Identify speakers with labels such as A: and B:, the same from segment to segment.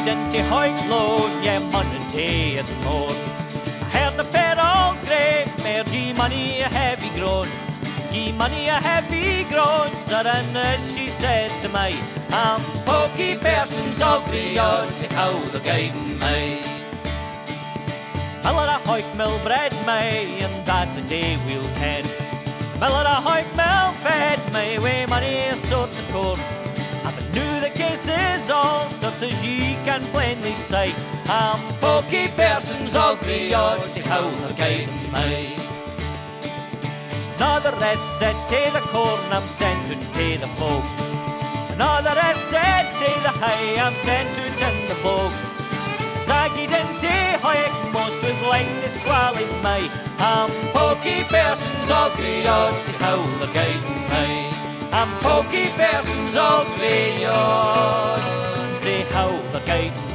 A: dinty hoik load, yeah, money at more. I heard the pair all grey, mare gie money a heavy groan. Gie money a heavy groan, sir, and as she said to me, I'm pokey persons all grey odds, see how they're guiding me. Miller a hoik mill bred me, and that a day we'll ken. Miller a hoik mill fed me, with money sorts of corn. I knew the case is all, that as ye can plainly say, I'm pokey persons all grey odds, see how they're guiding me. Now the rest said to the corn, I'm sent to the folk. Now the rest said to the hay, I'm sent to in the bog. Zaggy dinty hoik most was like to swallow me. I'm pokey persons all grey odds, see how they're guiding me. I'm pokey persons all grey odds, see how they're guiding me.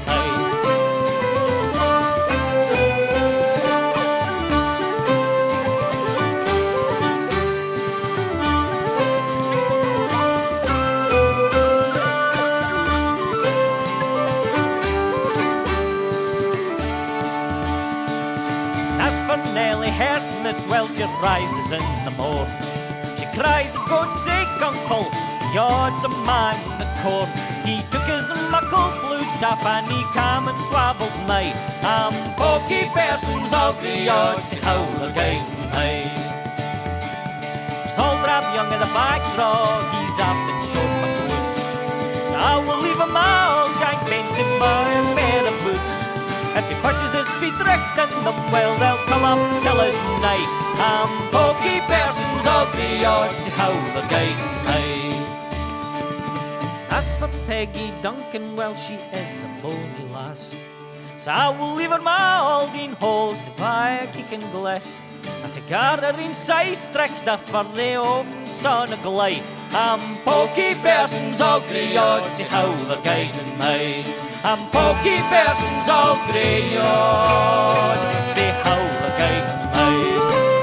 A: Hurting as well, she rises in the morn. She cries, God's sake, uncle, God's a man in the corn. He took his muckle blue staff and he came and swabbled me. I'm pokey persons all grey odds, see how they're guiding me. He's all drab young in the back row, he's often short my clothes. So I will leave him all, Jack Baines to buy a pair of boots. If he pushes his feet recht in them, well, they'll come up till his night. I'm pokey persons all grey odds, see how they're guiding me. As for Peggy Duncan, well, she is a bonny lass. So I will leave her my Aldine holes to buy a kicking glass. At a garter in Seistrechter for the often stone a glide. I'm pokey persons all grey odds, see how they're guiding me. I'm pokey persons all grey odds, see how they're guiding me.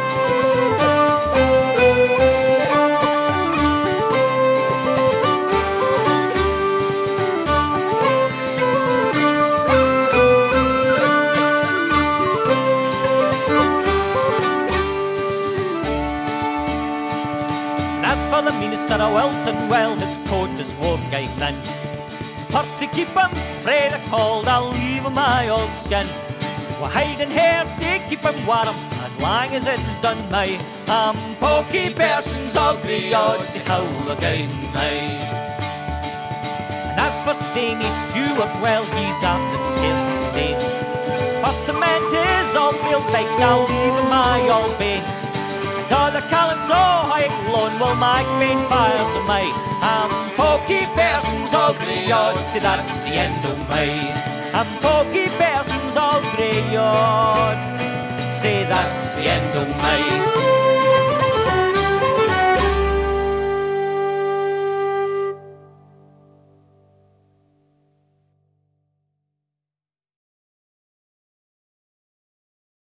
A: And as for the minister of Welton, well, his coat is worn gay thin. For to keep him frae the cold, I'll leave him my old skin. We're hiding here to keep him warm, as long as it's done me. I'm pokey persons all grey odds, see how they're guiding me. And as for Steenie Stewart, well, he's often scarce as stains. As for to mend his old field dikes, I'll leave him my old banes. And all the Callan so high alone will make main fires of me. I'm pokey persons all grey odds, see that's the end of me. I'm pokey persons all grey odds, say that's the end of me.